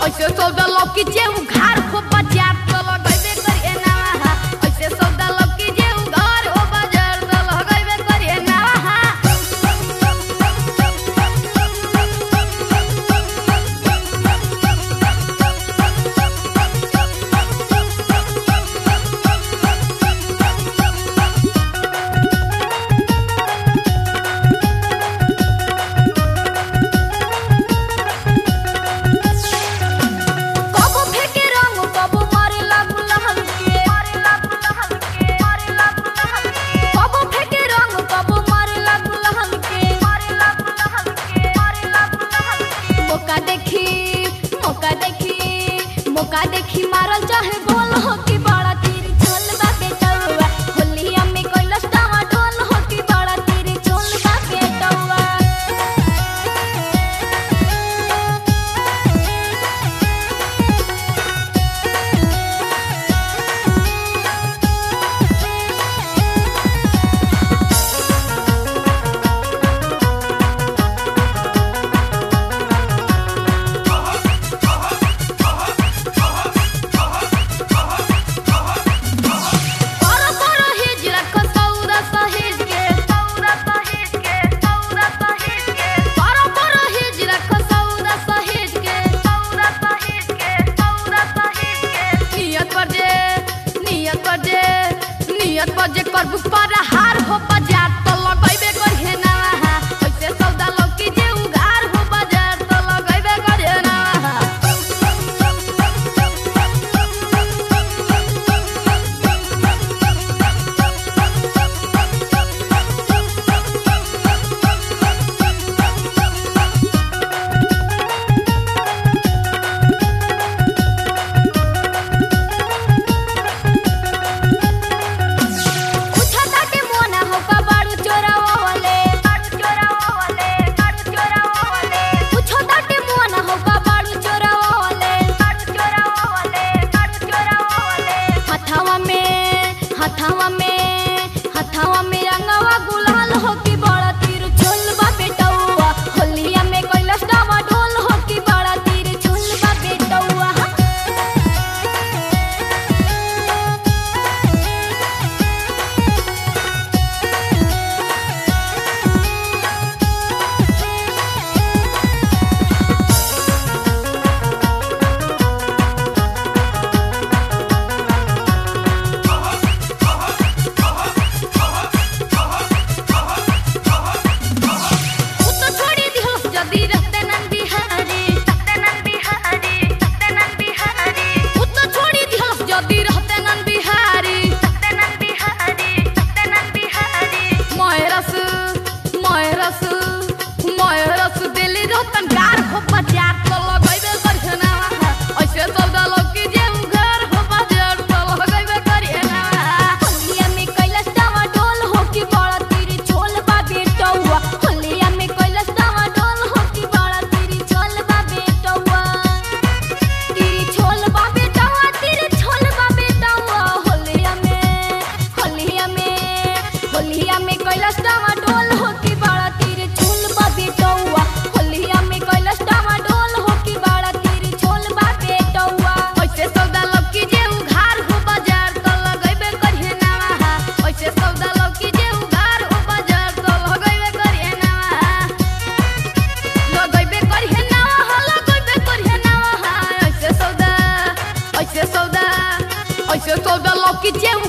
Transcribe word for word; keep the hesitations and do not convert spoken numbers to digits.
ऐसे सौदा लौकी जे उघार हो बाजार तो लगैबे करिए ना ऐसे सौदा लौकी जे उघार हो बाजार तो लगैबे करिए ना मौका देखी मारल चाहे बोल हो कि बड़ा तीर छोल बा बेटौआ होलिया में कैलस टावा ढोल हो कि बड़ा तीर छोल बा बेटौआ नियत पर जे करबू पर हार हो बाजार तो लगैबे करिए ना ऐसे सौदा लौकी जे उघार हो बाजार तो लगैबे करिए ना हथावा में हथावा में रंगवा गुलाल हो कि बड़ा तीर छोल बा बेटौआ होलिया में कैलस टावा ढोल हो कि बड़ा तीर छोल बा बेटौआ होलिया में कैलस टावा ढोल हो कि बड़ा तीर छोल बा बेटौआ होलिया में कैलस टावा ढोल हो कि बड़ा तीर छोल बा बेटौआ ऐसे सौदा लौकी जे उघार हो बाजार तो लगैबे करिए ना ऐसे सौदा लौकी जे उघार हो बाजार तो लगैबे करिए ना लगैबे करिए ना लगैबे करिए ना ऐसे सौदा ऐसे सौदा ऐसे सौदा लौकी जे